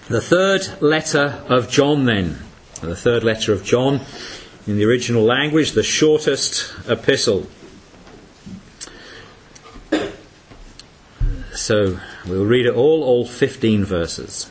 The third letter of John then. The third letter of John, in the original language, the shortest epistle. So we'll read it all 15 verses.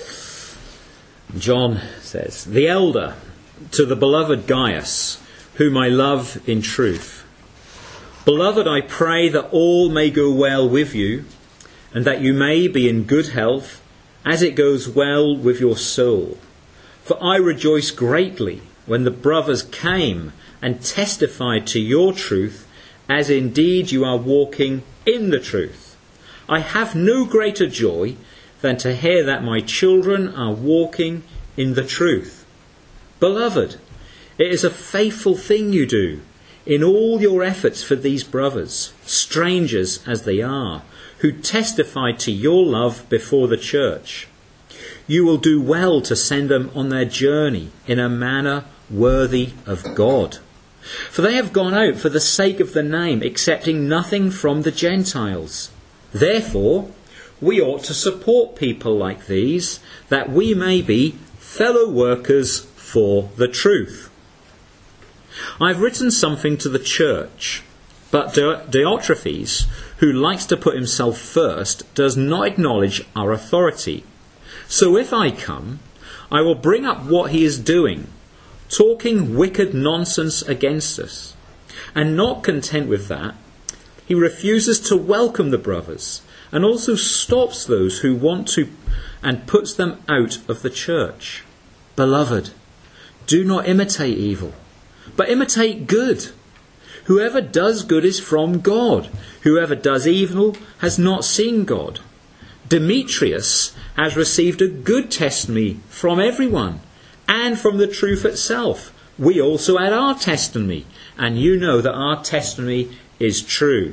John says, "The elder, to the beloved Gaius, whom I love in truth. Beloved, I pray that all may go well with you, and that you may be in good health, as it goes well with your soul. For I rejoice greatly when the brothers came and testified to your truth, as indeed you are walking in the truth. I have no greater joy than to hear that my children are walking in the truth. Beloved, it is a faithful thing you do in all your efforts for these brothers, strangers as they are, who testify to your love before the church. You will do well to send them on their journey in a manner worthy of God. For they have gone out for the sake of the name, accepting nothing from the Gentiles. Therefore, we ought to support people like these, that we may be fellow workers for the truth. I've written something to the church, but Diotrephes, who likes to put himself first, does not acknowledge our authority. So if I come, I will bring up what he is doing, talking wicked nonsense against us. And not content with that, he refuses to welcome the brothers, and also stops those who want to, and puts them out of the church. Beloved, do not imitate evil, but imitate good. Whoever does good is from God. Whoever does evil has not seen God. Demetrius has received a good testimony from everyone, and from the truth itself. We also had our testimony, and you know that our testimony is true.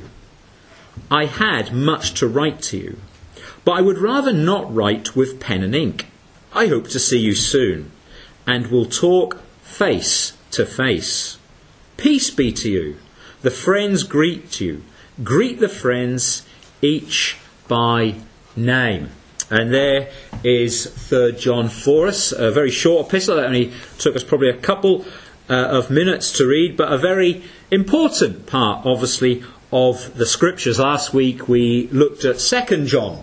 I had much to write to you, but I would rather not write with pen and ink. I hope to see you soon, and will talk face to face. Peace be to you. The friends greet you. Greet the friends, each by name." And there is 3 John for us, a very short epistle that only took us probably a couple of minutes to read, but a very important part, obviously, of the scriptures. Last week we looked at 2 John.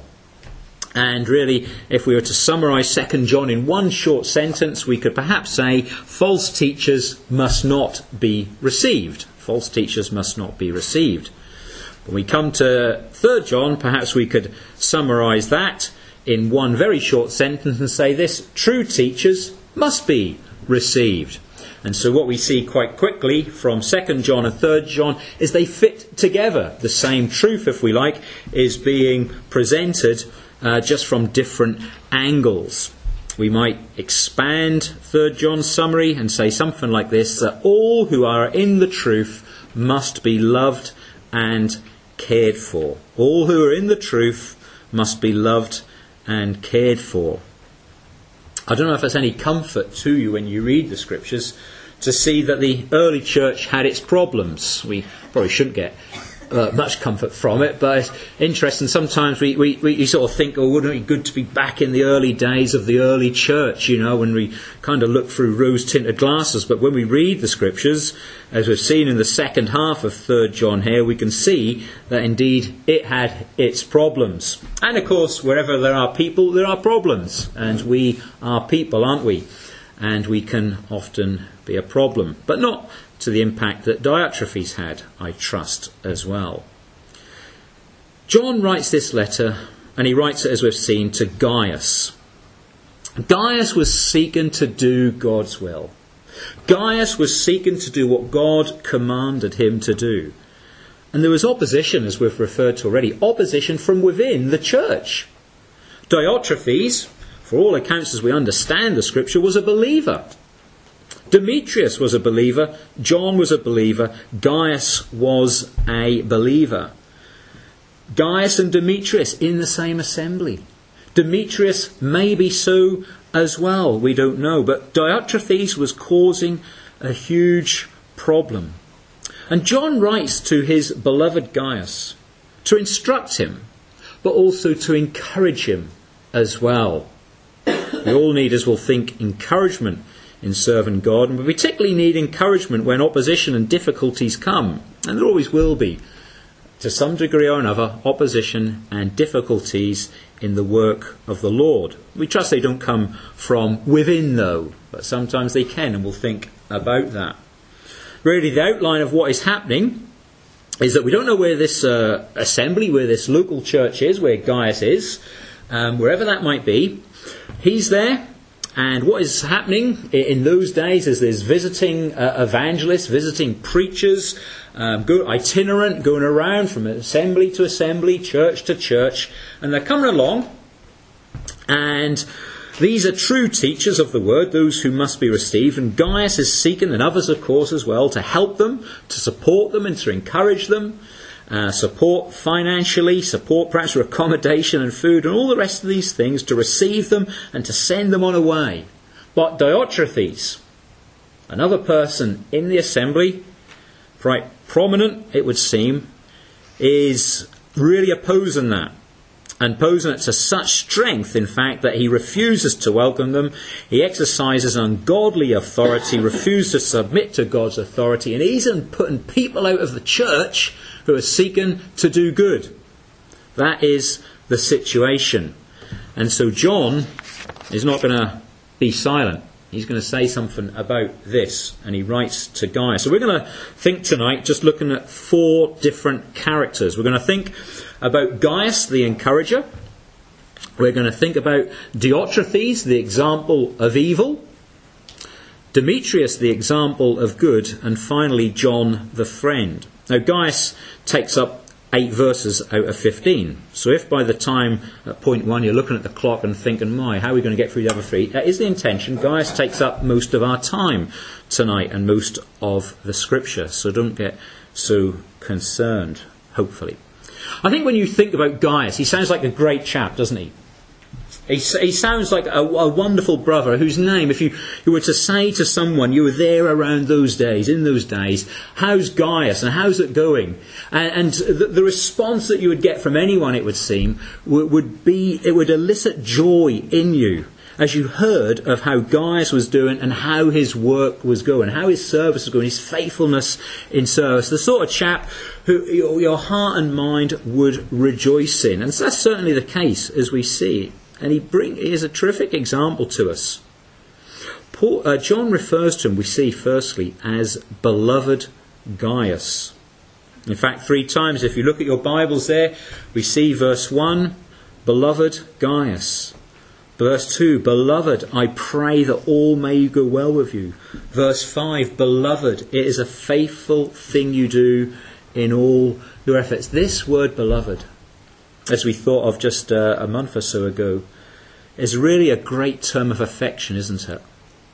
And really, if we were to summarise 2 John in one short sentence, we could perhaps say, false teachers must not be received. False teachers must not be received. When we come to 3 John, perhaps we could summarise that in one very short sentence and say this: true teachers must be received. And so what we see quite quickly from 2 John and 3 John is they fit together. The same truth, if we like, is being presented just from different angles. We might expand 3 John's summary and say something like this: that all who are in the truth must be loved and cared for. All who are in the truth must be loved and cared for. I don't know if that's any comfort to you when you read the scriptures to see that the early church had its problems. We probably shouldn't get much comfort from it, but it's interesting. Sometimes we sort of think, wouldn't it be good to be back in the early days of the early church, when we kind of look through rose-tinted glasses. But when we read the scriptures, as we've seen in the second half of 3 John here, we can see that indeed it had its problems. And of course, wherever there are people, there are problems. And we are people, aren't we? And we can often be a problem, but not to the impact that Diotrephes had, I trust, as well. John writes this letter, and he writes it, as we've seen, to Gaius. Gaius was seeking to do God's will. Gaius was seeking to do what God commanded him to do. And there was opposition, as we've referred to already, opposition from within the church. Diotrephes, for all accounts as we understand the scripture, was a believer. Demetrius was a believer, John was a believer, Gaius was a believer. Gaius and Demetrius in the same assembly. Demetrius may be so as well, we don't know, but Diotrephes was causing a huge problem. And John writes to his beloved Gaius to instruct him, but also to encourage him as well. We all need, as we'll think, encouragement in serving God, and we particularly need encouragement when opposition and difficulties come, and there always will be, to some degree or another, opposition and difficulties in the work of the Lord. We trust they don't come from within, though, but sometimes they can, and we'll think about that. Really, the outline of what is happening is that we don't know where this assembly, where this local church is, where Gaius is, wherever that might be. He's there, and what is happening in those days is there's visiting evangelists, visiting preachers, itinerant, going around from assembly to assembly, church to church, and they're coming along, and these are true teachers of the word, those who must be received, and Gaius is seeking, and others of course as well, to help them, to support them and to encourage them, support financially, support perhaps for accommodation and food and all the rest of these things, to receive them and to send them on a way. But Diotrephes, another person in the assembly, quite prominent it would seem, is really opposing that. And posing it to such strength, in fact, that he refuses to welcome them. He exercises ungodly authority, refuses to submit to God's authority, and he's even putting people out of the church who are seeking to do good. That is the situation. And so John is not going to be silent. He's going to say something about this, and he writes to Gaius. So we're going to think tonight, just looking at 4 different characters. We're going to think about Gaius, the encourager. We're going to think about Diotrephes, the example of evil. Demetrius, the example of good. And finally, John, the friend. Now, Gaius takes up 8 verses out of 15. So if by the time at point 1 you're looking at the clock and thinking, how are we going to get through the other 3? That is the intention. Gaius takes up most of our time tonight and most of the scripture. So don't get so concerned, hopefully. I think when you think about Gaius, he sounds like a great chap, doesn't he? He sounds like a wonderful brother whose name, if you were to say to someone, you were there around those days, in those days, how's Gaius and how's it going? And the response that you would get from anyone, it would seem, would elicit joy in you as you heard of how Gaius was doing and how his work was going, how his service was going, his faithfulness in service. The sort of chap who your heart and mind would rejoice in. And so that's certainly the case as we see. And he is a terrific example to us. John refers to him, we see firstly, as beloved Gaius. In fact, 3 times, if you look at your Bibles there, we see verse 1, beloved Gaius. Verse 2, beloved, I pray that all may go well with you. Verse 5, beloved, it is a faithful thing you do in all your efforts. This word beloved, as we thought of just a month or so ago, is really a great term of affection, isn't it?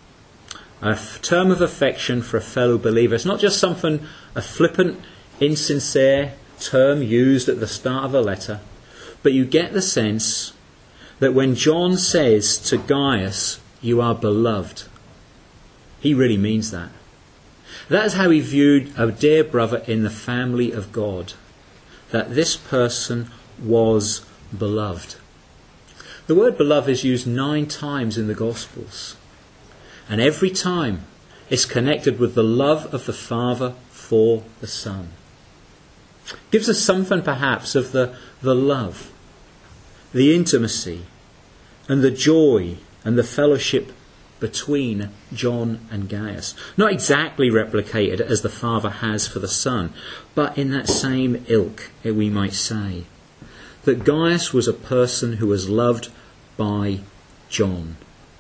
A term of affection for a fellow believer. It's not just a flippant, insincere term used at the start of a letter, but you get the sense that when John says to Gaius, you are beloved, he really means that. That is how he viewed a dear brother in the family of God, that this person was beloved. The word beloved is used 9 times in the Gospels, and every time it's connected with the love of the Father for the Son. Gives us something perhaps of the love, the intimacy and the joy and the fellowship between John and Gaius. Not exactly replicated as the Father has for the Son, but in that same ilk, we might say. That Gaius was a person who was loved by John.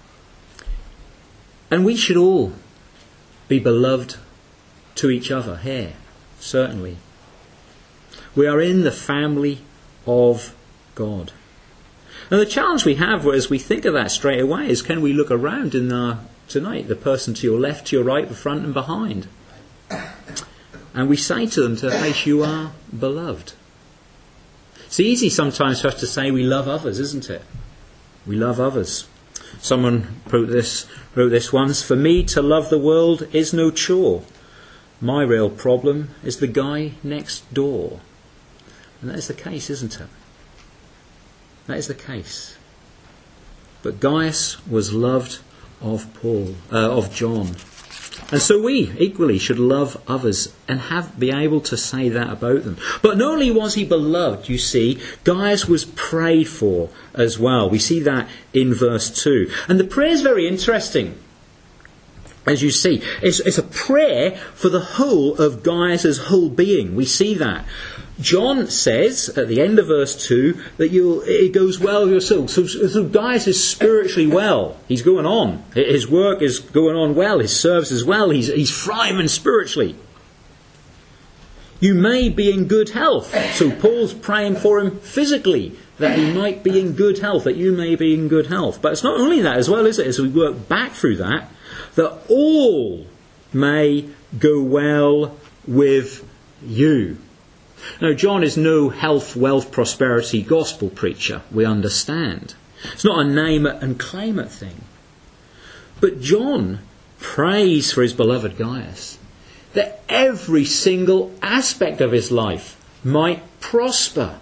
And we should all be beloved to each other here, certainly. We are in the family of God. And the challenge we have as we think of that straight away is, can we look around tonight, the person to your left, to your right, the front and behind? And we say to them, to their face, you are beloved. It's easy sometimes for us to say we love others, isn't it? We love others. Someone wrote this once, for me to love the world is no chore. My real problem is the guy next door. And that is the case, isn't it? That is the case. But Gaius was loved of John. And so we equally should love others and be able to say that about them. But not only was he beloved, you see, Gaius was prayed for as well. We see that in verse 2. And the prayer is very interesting. As you see, it's a prayer for the whole of Gaius' whole being. We see that. John says at the end of verse 2 that it goes well with your soul. So Gaius is spiritually well. He's going on. His work is going on well. His service is well. He's thriving spiritually. You may be in good health. So Paul's praying for him physically, that he might be in good health, that you may be in good health. But it's not only that as well, is it? As we work back through that all may go well with you. Now, John is no health, wealth, prosperity gospel preacher, we understand. It's not a name it and claim it thing. But John prays for his beloved Gaius that every single aspect of his life might prosper.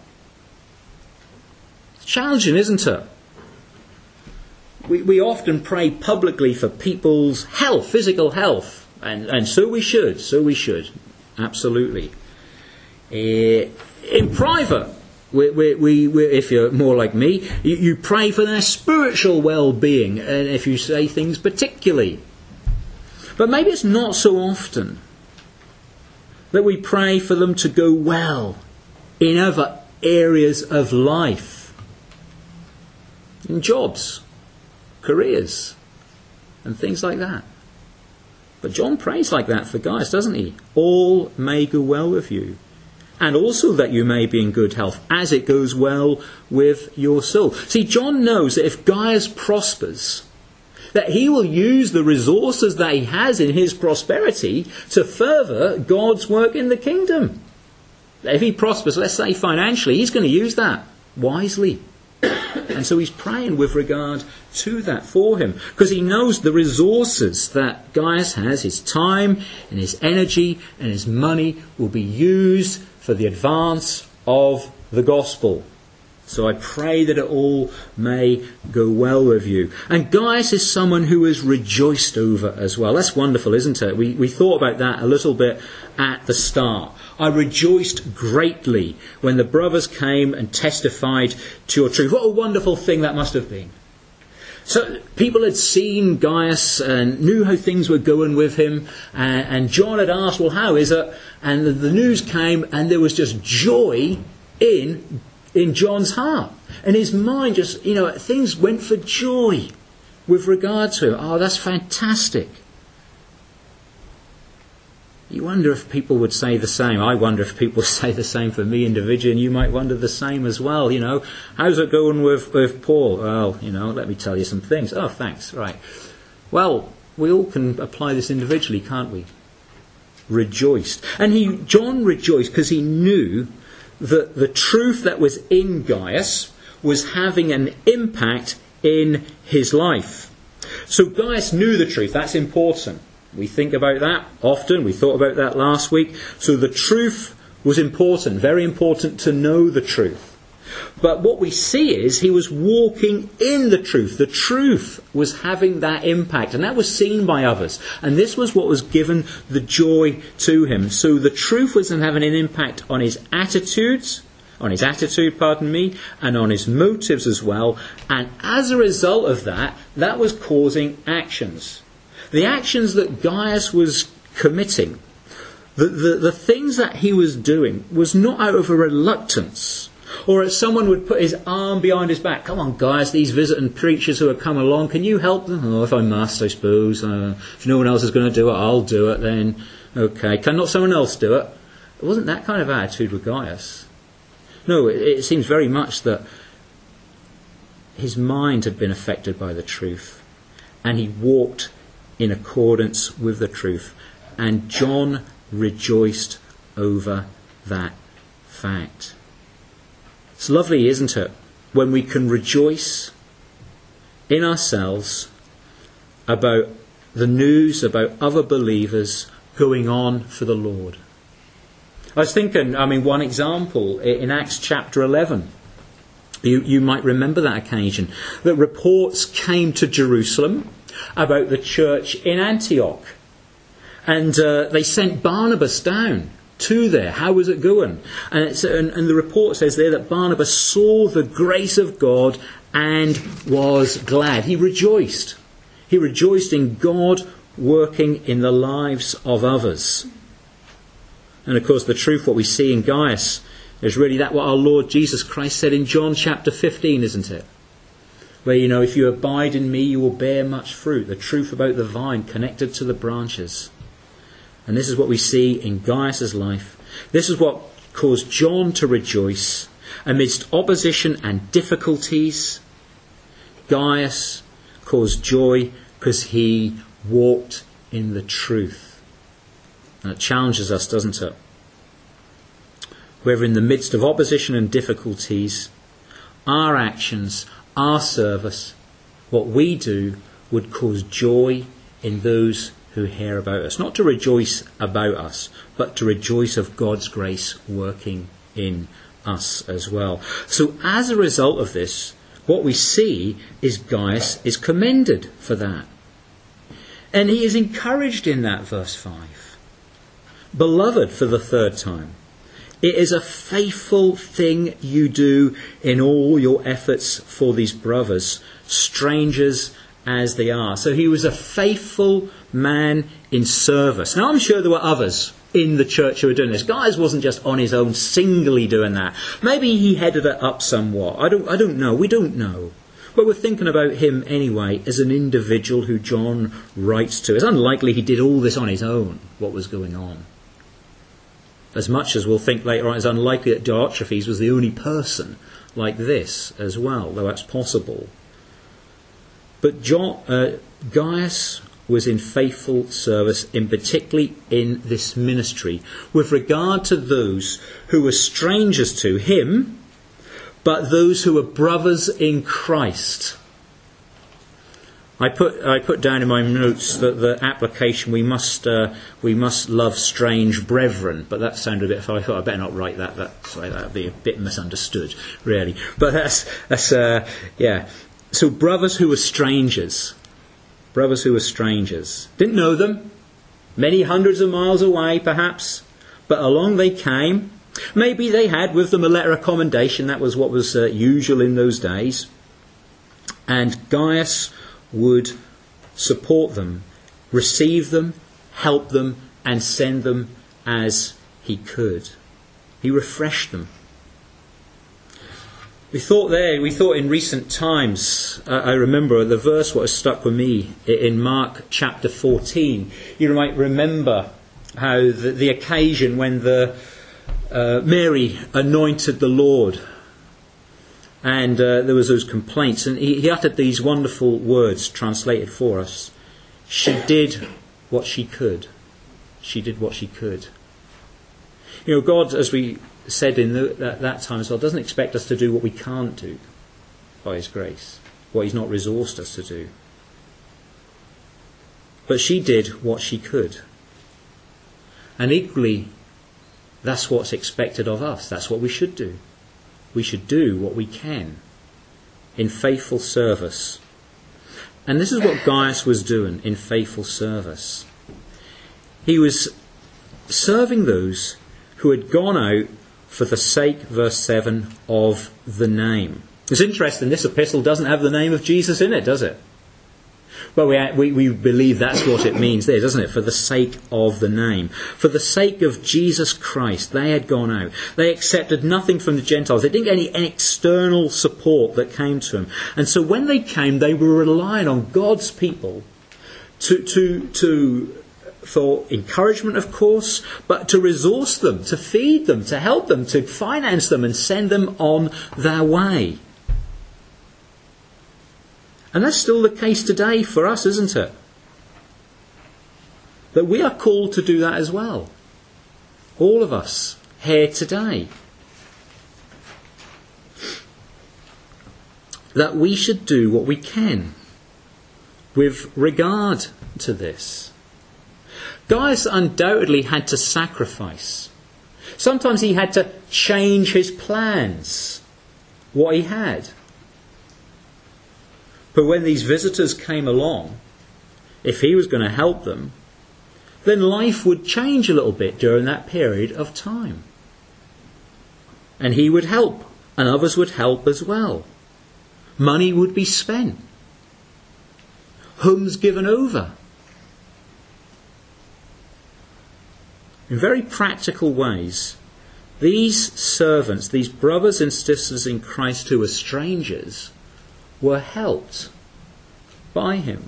It's challenging, isn't it? We often pray publicly for people's health, physical health, and so we should, absolutely. In private, if you're more like me, you pray for their spiritual well-being, and if you say things particularly. But maybe it's not so often that we pray for them to go well in other areas of life, in jobs, careers, and things like that. But John prays like that for Gaius, doesn't he? All may go well with you. And also that you may be in good health, as it goes well with your soul. See, John knows that if Gaius prospers, that he will use the resources that he has in his prosperity to further God's work in the kingdom. If he prospers, let's say financially, he's going to use that wisely. And so he's praying with regard to that for him, because he knows the resources that Gaius has, his time and his energy and his money will be used for the advance of the gospel. So I pray that it all may go well with you. And Gaius is someone who is rejoiced over as well. That's wonderful, isn't it? We thought about that a little bit at the start. I rejoiced greatly when the brothers came and testified to your truth. What a wonderful thing that must have been. So people had seen Gaius and knew how things were going with him. And John had asked, well, how is it? And the news came, and there was just joy in John's heart. And his mind just, things went for joy with regard to him. Oh, that's fantastic. You wonder if people would say the same. I wonder if people say the same for me individually, and you might wonder the same as well. How's it going with Paul? Well, let me tell you some things. Oh, thanks. Right. Well, we all can apply this individually, can't we? Rejoiced. And John rejoiced because he knew that the truth that was in Gaius was having an impact in his life. So Gaius knew the truth. That's important. We think about that often. We thought about that last week. So the truth was important, very important to know the truth. But what we see is he was walking in the truth. The truth was having that impact, and that was seen by others. And this was what was given the joy to him. So the truth was having an impact on his attitude, and on his motives as well. And as a result of that, that was causing actions. The actions that Gaius was committing, the things that he was doing, was not out of a reluctance, or as someone would put his arm behind his back. Come on, Gaius, these visiting preachers who have come along, can you help them? Oh, if I must, I suppose. If no one else is going to do it, I'll do it then. Okay, can not someone else do it? It wasn't that kind of attitude with Gaius. No, it seems very much that his mind had been affected by the truth, and he walked in accordance with the truth. And John rejoiced over that fact. It's lovely, isn't it, when we can rejoice in ourselves about the news about other believers going on for the Lord. I was thinking, one example in Acts chapter 11. You might remember that occasion, that reports came to Jerusalem about the church in Antioch. And they sent Barnabas down to there. How was it going? And the report says there that Barnabas saw the grace of God and was glad. He rejoiced. He rejoiced in God working in the lives of others. And of course the truth, what we see in Gaius, is really that what our Lord Jesus Christ said in John chapter 15, isn't it? Where, if you abide in me, you will bear much fruit. The truth about the vine connected to the branches. And this is what we see in Gaius' life. This is what caused John to rejoice. Amidst opposition and difficulties, Gaius caused joy because he walked in the truth. And it challenges us, doesn't it? Whether in the midst of opposition and difficulties, our actions, our service, what we do would cause joy in those who hear about us. Not to rejoice about us, but to rejoice of God's grace working in us as well. So as a result of this, what we see is Gaius is commended for that. And he is encouraged in that, verse 5. Beloved, for the third time, it is a faithful thing you do in all your efforts for these brothers, strangers as they are. So he was a faithful man in service. Now I'm sure there were others in the church who were doing this. Gaius wasn't just on his own singly doing that. Maybe he headed it up somewhat. I don't know. We don't know. But we're thinking about him anyway as an individual who John writes to. It's unlikely he did all this on his own, what was going on. As much as we'll think later on, it's unlikely that Diotrephes was the only person like this as well, though that's possible. But Gaius was in faithful service, particularly in this ministry, with regard to those who were strangers to him, but those who were brothers in Christ. I put down in my notes that the application we must love strange brethren, but that sounded a bit. I thought I better not write that. That'd be a bit misunderstood, really. But that's yeah. So brothers who were strangers, didn't know them, many hundreds of miles away, perhaps, but along they came. Maybe they had with them a letter of commendation. That was what was usual in those days, and Gaius would support them, receive them, help them, and send them as he could. He refreshed them. We thought in recent times, I remember the verse what has stuck with me in Mark chapter 14. You might remember how the occasion when Mary anointed the Lord. And there was those complaints, and he uttered these wonderful words translated for us. She did what she could. She did what she could. God, as we said in that time as well, doesn't expect us to do what we can't do by his grace, what he's not resourced us to do. But she did what she could. And equally, that's what's expected of us. That's what we should do. We should do what we can in faithful service. And this is what Gaius was doing in faithful service. He was serving those who had gone out for the sake, verse 7, of the name. It's interesting, this epistle doesn't have the name of Jesus in it, does it? Well, we believe that's what it means there, doesn't it? For the sake of the name. For the sake of Jesus Christ, they had gone out. They accepted nothing from the Gentiles. They didn't get any external support that came to them. And so when they came, they were relying on God's people for encouragement, of course, but to resource them, to feed them, to help them, to finance them and send them on their way. And that's still the case today for us, isn't it? That we are called to do that as well. All of us here today. That we should do what we can with regard to this. Gaius undoubtedly had to sacrifice. Sometimes he had to change his plans. what he had. But when these visitors came along, if he was going to help them, then life would change a little bit during that period of time. And he would help, and others would help as well. Money would be spent. Homes given over. In very practical ways, these servants, these brothers and sisters in Christ who were strangers, were helped by him.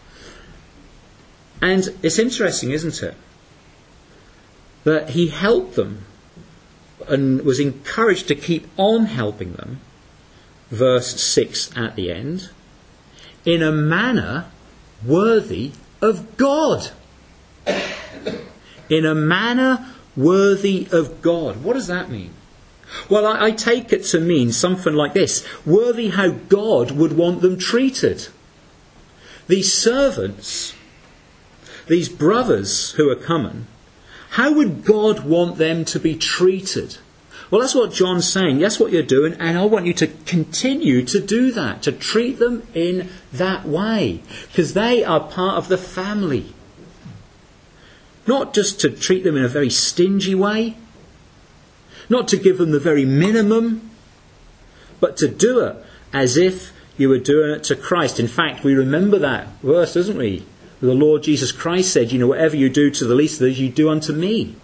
And it's interesting, isn't it, that he helped them and was encouraged to keep on helping them, verse 6 at the end, in a manner worthy of God. In a manner worthy of God. What does that mean? Well, I take it to mean something like this. Worthy how God would want them treated. These servants, these brothers who are coming, how would God want them to be treated? Well, that's what John's saying. That's what you're doing, and I want you to continue to do that, to treat them in that way, because they are part of the family. Not just to treat them in a very stingy way, not to give them the very minimum, but to do it as if you were doing it to Christ. In fact, we remember that verse, doesn't we? The Lord Jesus Christ said, whatever you do to the least of these, you do unto me.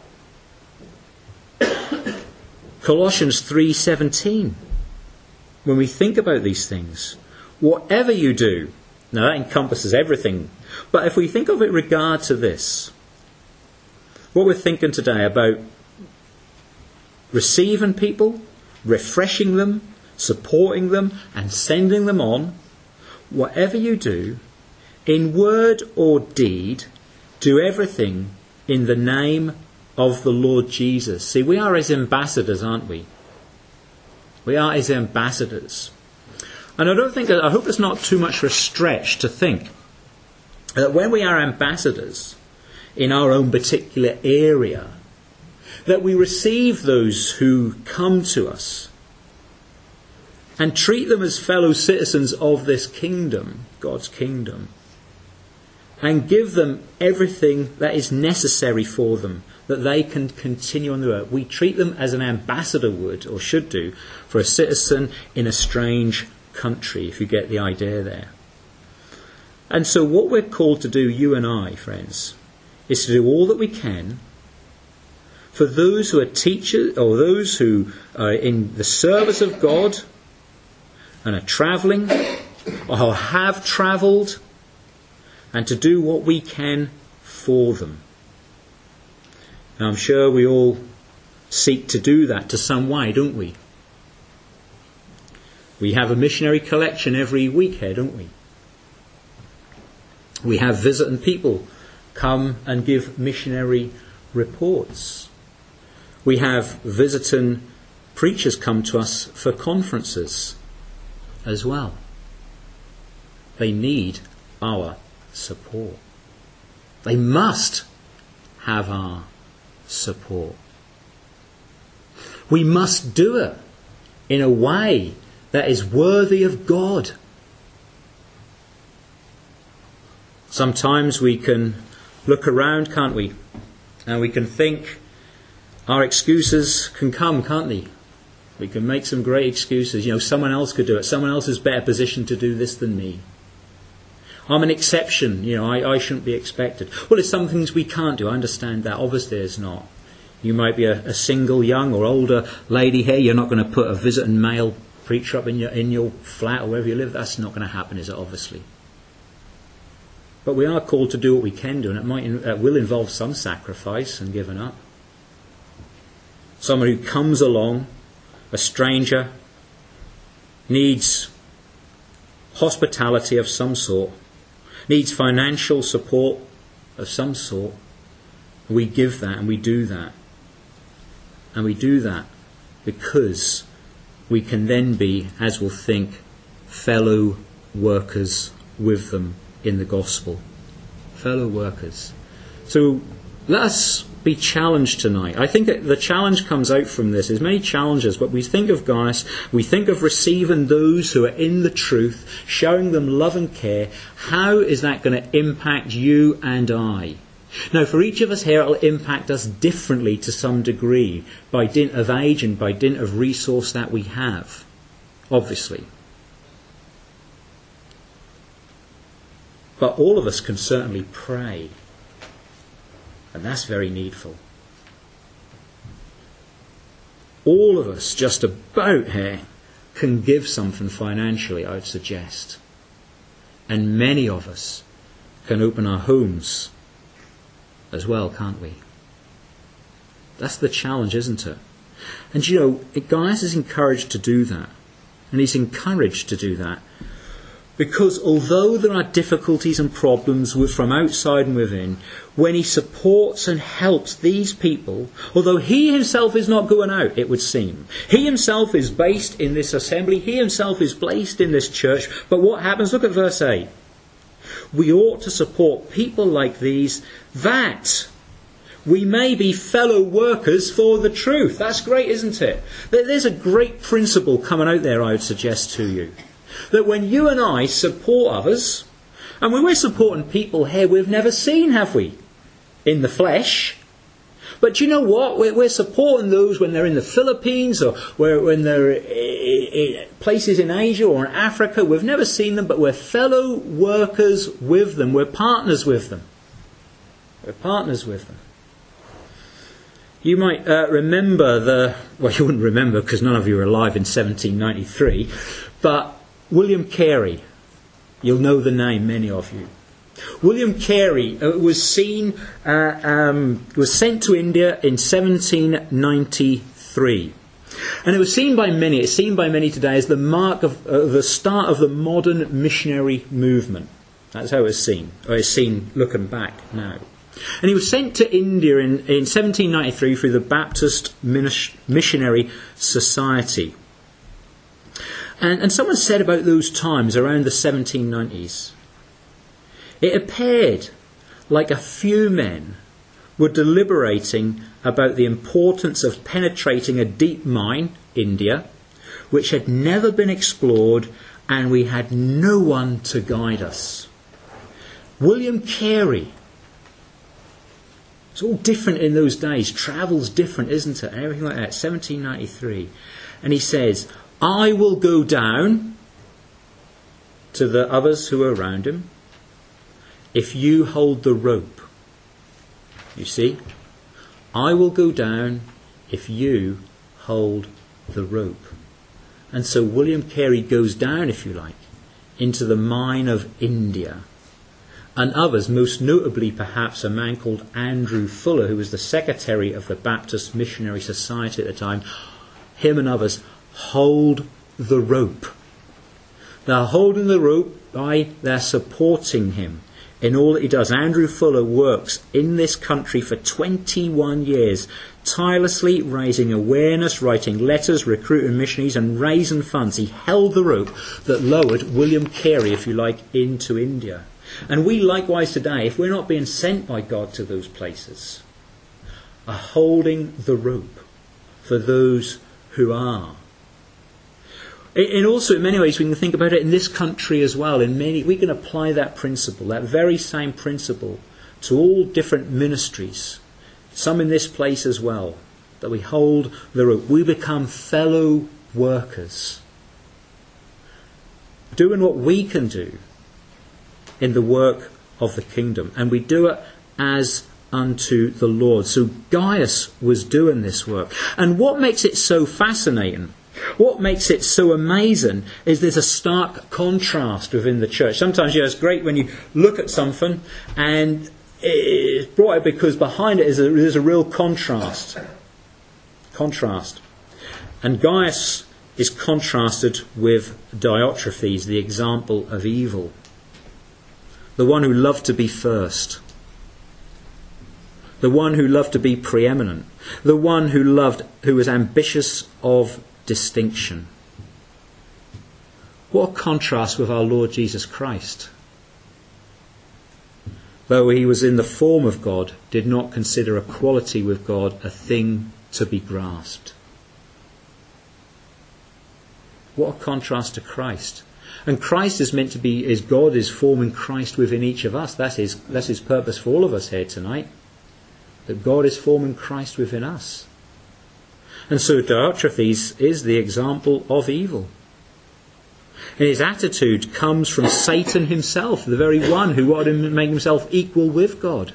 Colossians 3:17. When we think about these things, whatever you do, now that encompasses everything, but if we think of it in regard to this, what we're thinking today about receiving people, refreshing them, supporting them, and sending them on, whatever you do, in word or deed, do everything in the name of the Lord Jesus. See, we are his ambassadors, aren't we? We are his ambassadors. And I hope it's not too much of a stretch to think that when we are ambassadors in our own particular area, that we receive those who come to us and treat them as fellow citizens of this kingdom, God's kingdom, and give them everything that is necessary for them, that they can continue on the road. We treat them as an ambassador would, or should do, for a citizen in a strange country, if you get the idea there. And so what we're called to do, you and I, friends, is to do all that we can for those who are teachers, or those who are in the service of God and are travelling, or have travelled, and to do what we can for them. Now, I'm sure we all seek to do that to some way, don't we? We have a missionary collection every week here, don't we? We have visiting people come and give missionary reports. We have visiting preachers come to us for conferences as well. They need our support. They must have our support. We must do it in a way that is worthy of God. Sometimes we can look around, can't we? And we can think our excuses can come, can't they? We can make some great excuses. Someone else could do it. Someone else is better positioned to do this than me. I'm an exception. I shouldn't be expected. Well, there's some things we can't do. I understand that. Obviously, there's not. You might be a single, young or older lady here. You're not going to put a visiting male preacher up in your flat or wherever you live. That's not going to happen, is it? Obviously. But we are called to do what we can do, and it will involve some sacrifice and giving up. Someone who comes along, a stranger, needs hospitality of some sort, needs financial support of some sort. We give that and we do that. And we do that because we can then be, as we'll think, fellow workers with them in the gospel. Fellow workers. So let us be challenged tonight. I think that the challenge comes out from this. There's many challenges, but we think of Gaius, we think of receiving those who are in the truth, showing them love and care. How is that going to impact you and I? Now, for each of us here, it'll impact us differently to some degree, by dint of age and by dint of resource that we have, obviously. But all of us can certainly pray. And that's very needful. All of us, just about here, can give something financially, I would suggest. And many of us can open our homes as well, can't we? That's the challenge, isn't it? And you know, Gaius is encouraged to do that. And he's encouraged to do that. Because although there are difficulties and problems from outside and within, when he supports and helps these people, although he himself is not going out, it would seem. He himself is based in this assembly. He himself is placed in this church. But what happens? Look at verse 8. We ought to support people like these, that we may be fellow workers for the truth. That's great, isn't it? There's a great principle coming out there, I would suggest to you. That when you and I support others, and when we're supporting people here we've never seen, have we? In the flesh. But do you know what? We're supporting those when they're in the Philippines, or when they're in places in Asia or in Africa. We've never seen them, but we're fellow workers with them. We're partners with them. We're partners with them. You might remember well, you wouldn't remember because none of you were alive in 1793, but William Carey. You'll know the name, many of you. William Carey was sent to India in 1793. And it was seen by many, it's seen by many today as the mark of the start of the modern missionary movement. That's how it's seen, or it's seen looking back now. And he was sent to India in 1793 through the Baptist Missionary Society. And someone said about those times, around the 1790s, it appeared like a few men were deliberating about the importance of penetrating a deep mine, India, which had never been explored, and we had no one to guide us. William Carey. It's all different in those days. Travel's different, isn't it? And everything like that. 1793. And he says, I will go down to the others who are around him if you hold the rope. You see? I will go down if you hold the rope. And so William Carey goes down, if you like, into the mine of India. And others, most notably perhaps a man called Andrew Fuller, who was the secretary of the Baptist Missionary Society at the time, him and others hold the rope. They're holding the rope by they're supporting him in all that he does. Andrew Fuller works in this country for 21 years, tirelessly raising awareness, writing letters, recruiting missionaries and raising funds. He held the rope that lowered William Carey, if you like, into India. And we likewise today, if we're not being sent by God to those places, are holding the rope for those who are. And also, in many ways, we can think about it in this country as well. We can apply that principle, that very same principle, to all different ministries. Some in this place as well, that we hold the rope. We become fellow workers, doing what we can do in the work of the kingdom. And we do it as unto the Lord. So Gaius was doing this work. And what makes it so fascinating, what makes it so amazing, is there's a stark contrast within the church. Sometimes, it's great when you look at something and it's brought out because behind it is a real contrast. And Gaius is contrasted with Diotrephes, the example of evil. The one who loved to be first. The one who loved to be preeminent. The one who was ambitious of distinction. What a contrast with our Lord Jesus Christ. though he was in the form of God, did not consider equality with God a thing to be grasped. What a contrast to Christ. And Christ is meant to be, as God is forming Christ within each of us. That's his purpose for all of us here tonight. That God is forming Christ within us. And so Diotrephes is the example of evil. And his attitude comes from Satan himself, the very one who wanted to make himself equal with God.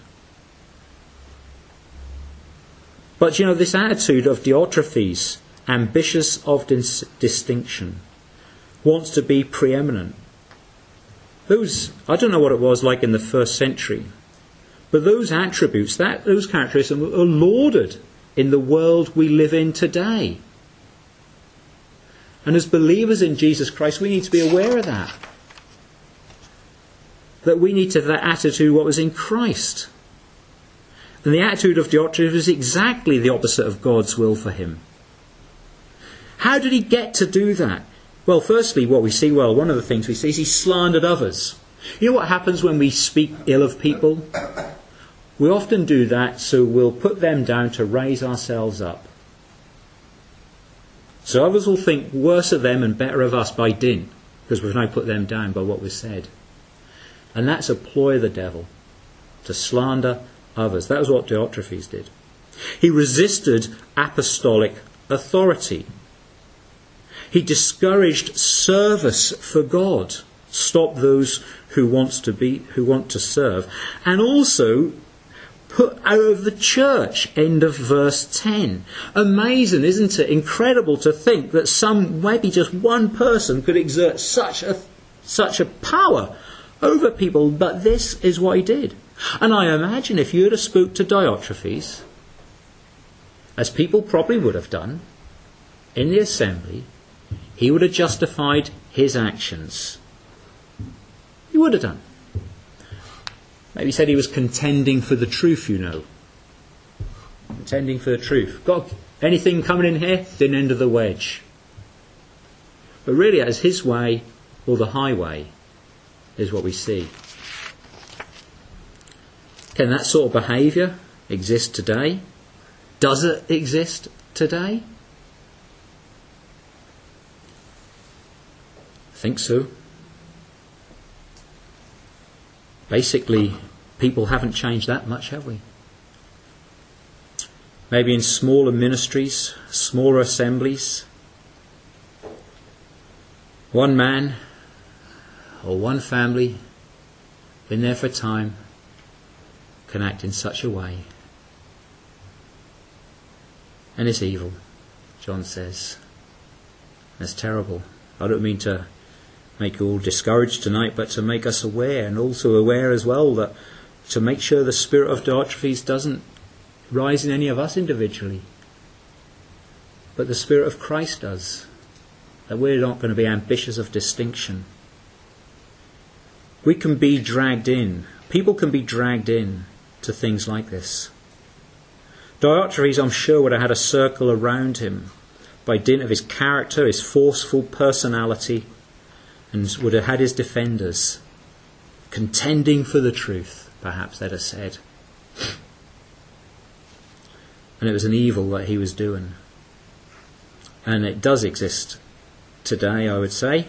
But you know, this attitude of Diotrephes, ambitious of distinction, wants to be preeminent. I don't know what it was like in the first century, but those attributes, those characteristics are lauded in the world we live in today. And as believers in Jesus Christ, we need to be aware of that. That we need to have that attitude what was in Christ. And the attitude of Diotrephes is exactly the opposite of God's will for him. How did he get to do that? Well, firstly, one of the things we see is he slandered others. You know what happens when we speak ill of people? We often do that so we'll put them down to raise ourselves up. So others will think worse of them and better of us by dint, because we've now put them down by what we've said. And that's a ploy of the devil, to slander others. That was what Diotrephes did. He resisted apostolic authority. He discouraged service for God, stopped those who want to serve, and also put out of the church. End of verse 10. Amazing, isn't it? Incredible to think that maybe just one person could exert such a power over people, but this is what he did. And I imagine if you had spoke to Diotrephes, as people probably would have done in the assembly, he would have justified his actions. He would have done. Maybe said he was contending for the truth, you know. Contending for the truth. Got anything coming in here? Thin end of the wedge. But really, as his way or the highway is what we see. Can that sort of behaviour exist today? Does it exist today? I think so. Basically, people haven't changed that much, have we? Maybe in smaller ministries, smaller assemblies, one man or one family, been there for a time, can act in such a way. And it's evil, John says. That's terrible. I don't mean to make you all discouraged tonight, but to make us aware, and also aware as well that to make sure the spirit of Diotrephes doesn't rise in any of us individually, but the spirit of Christ does. That we're not going to be ambitious of distinction. We can be dragged in. People can be dragged in to things like this. Diotrephes, I'm sure, would have had a circle around him by dint of his character, his forceful personality, and would have had his defenders contending for the truth, perhaps they'd have said. And it was an evil that he was doing. And it does exist today, I would say.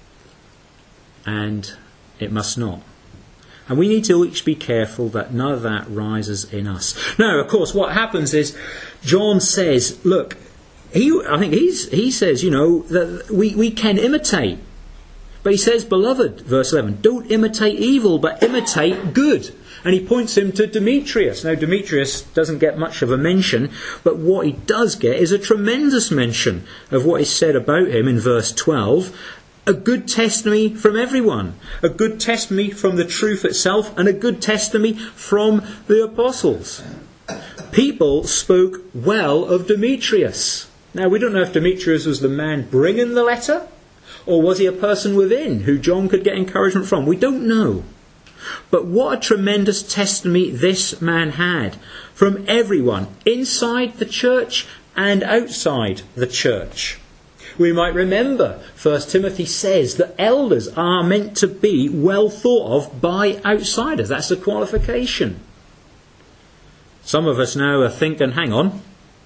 And it must not. And we need to each be careful that none of that rises in us. Now, of course, what happens is John says, look, he says, that we can imitate. But he says, beloved, verse 11, don't imitate evil, but imitate good. And he points him to Demetrius. Now, Demetrius doesn't get much of a mention, but what he does get is a tremendous mention of what is said about him in verse 12. A good testimony from everyone. A good testimony from the truth itself, and a good testimony from the apostles. People spoke well of Demetrius. Now, we don't know if Demetrius was the man bringing the letter, or was he a person within who John could get encouragement from? We don't know. But what a tremendous testimony this man had from everyone, inside the church and outside the church. We might remember 1 Timothy says that elders are meant to be well thought of by outsiders. That's a qualification. Some of us now are thinking, hang on.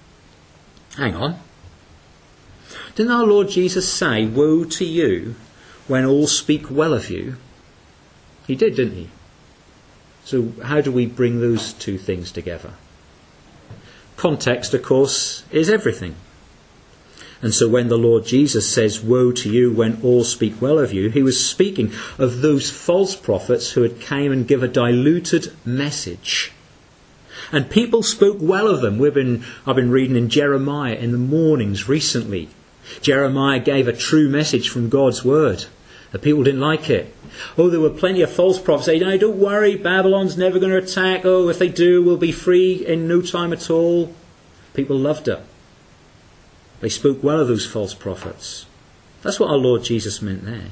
Didn't our Lord Jesus say, woe to you when all speak well of you? He did, didn't he? So how do we bring those two things together? Context, of course, is everything. And so when the Lord Jesus says, woe to you when all speak well of you, he was speaking of those false prophets who had came and give a diluted message. And people spoke well of them. I've been reading in Jeremiah in the mornings recently. Jeremiah gave a true message from God's word. The people didn't like it. Oh, there were plenty of false prophets saying, no, don't worry, Babylon's never going to attack. Oh, if they do, we'll be free in no time at all. People loved it. They spoke well of those false prophets. That's what our Lord Jesus meant there.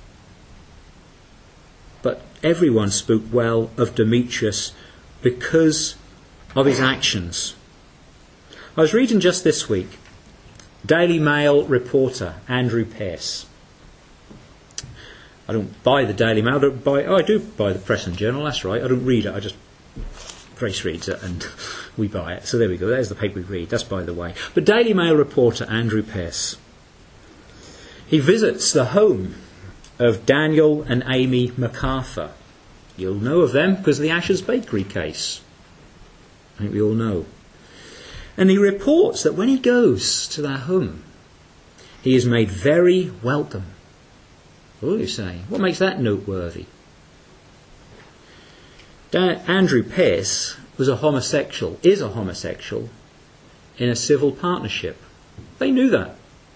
But everyone spoke well of Demetrius because of his actions. I was reading just this week, Daily Mail reporter Andrew Pearce. I don't buy the Daily Mail. I do buy the Press and Journal, that's right. I don't read it, Grace reads it and we buy it. So there we go, there's the paper we read, that's by the way. But Daily Mail reporter Andrew Pearce, he visits the home of Daniel and Amy MacArthur. You'll know of them because of the Ashes Bakery case. I think we all know. And he reports that when he goes to their home, he is made very welcome. What do you say? What makes that noteworthy? Andrew Pearce is a homosexual in a civil partnership. They knew that.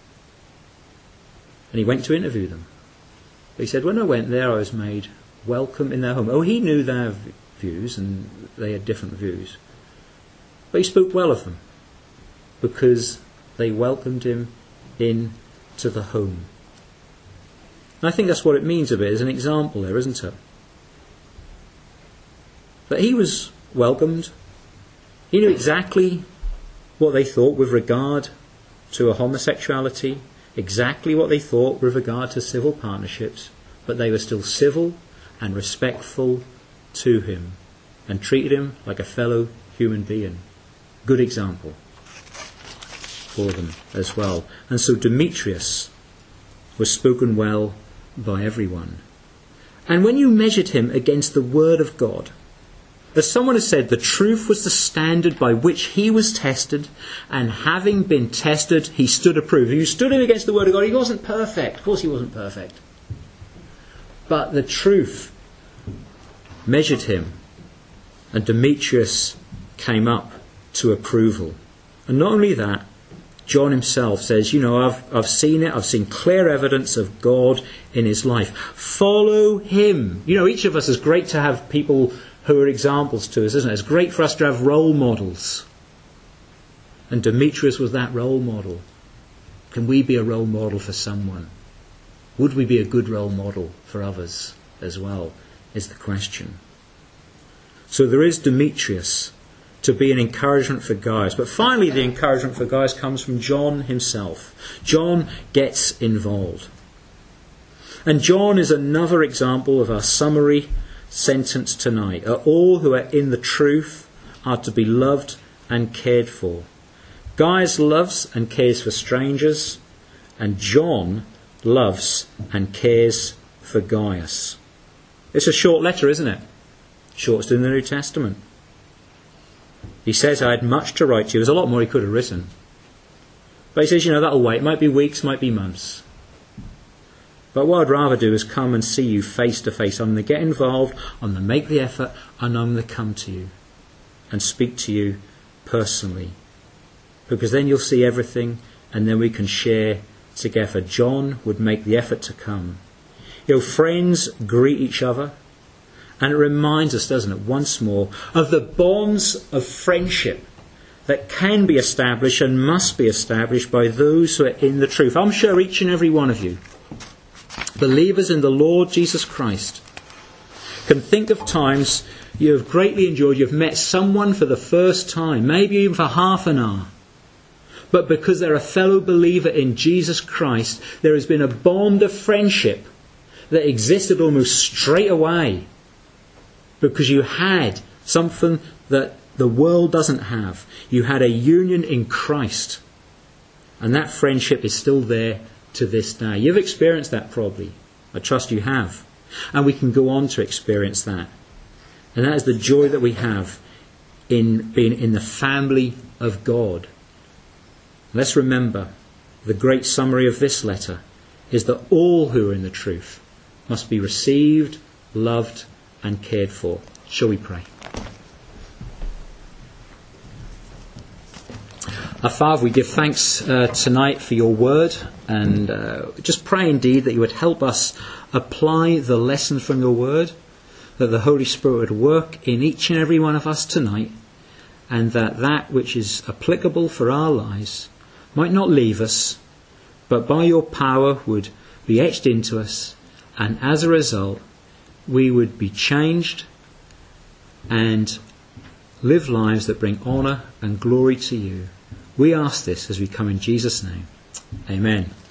And he went to interview them. But he said, when I went there, I was made welcome in their home. Oh, he knew their views, and they had different views. But he spoke well of them, because they welcomed him into the home. And I think that's what it means a bit, as an example there, isn't it? But he was welcomed. He knew exactly what they thought with regard to a homosexuality, exactly what they thought with regard to civil partnerships, but they were still civil and respectful to him and treated him like a fellow human being. Good example for them as well. And so Demetrius was spoken well by everyone. And when you measured him against the word of God, as someone has said, the truth was the standard by which he was tested, and having been tested, he stood approved. If you stood him against the word of God, he wasn't perfect. Of course he wasn't perfect. But the truth measured him, and Demetrius came up to approval. And not only that, John himself says, I've seen it, I've seen clear evidence of God in his life. Follow him. Each of us is great to have people who are examples to us, isn't it? It's great for us to have role models. And Demetrius was that role model. Can we be a role model for someone? Would we be a good role model for others as well, is the question. So there is Demetrius to be an encouragement for Gaius. But finally the encouragement for Gaius comes from John himself. John gets involved. And John is another example of our summary sentence tonight. All who are in the truth are to be loved and cared for. Gaius loves and cares for strangers, and John loves and cares for Gaius. It's a short letter, isn't it? Shortest in the New Testament. He says, I had much to write to you. There's a lot more he could have written. But he says, that'll wait. It might be weeks, might be months. But what I'd rather do is come and see you face to face. I'm going to get involved, I'm going to make the effort, and I'm going to come to you and speak to you personally. Because then you'll see everything, and then we can share together. John would make the effort to come. Friends greet each other, and it reminds us, doesn't it, once more, of the bonds of friendship that can be established and must be established by those who are in the truth. I'm sure each and every one of you, believers in the Lord Jesus Christ, can think of times you have greatly enjoyed, you've met someone for the first time, maybe even for half an hour, but because they're a fellow believer in Jesus Christ, there has been a bond of friendship that existed almost straight away, because you had something that the world doesn't have. You had a union in Christ, and that friendship is still there to this day. You've experienced that probably. I trust you have. And we can go on to experience that. And that is the joy that we have in being in the family of God. Let's remember, the great summary of this letter is that all who are in the truth must be received, loved, and cared for. Shall we pray? Our Father, we give thanks tonight for your word, and just pray indeed that you would help us apply the lesson from your word, that the Holy Spirit would work in each and every one of us tonight, and that which is applicable for our lives might not leave us, but by your power would be etched into us, and as a result we would be changed and live lives that bring honour and glory to you. We ask this as we come in Jesus' name. Amen.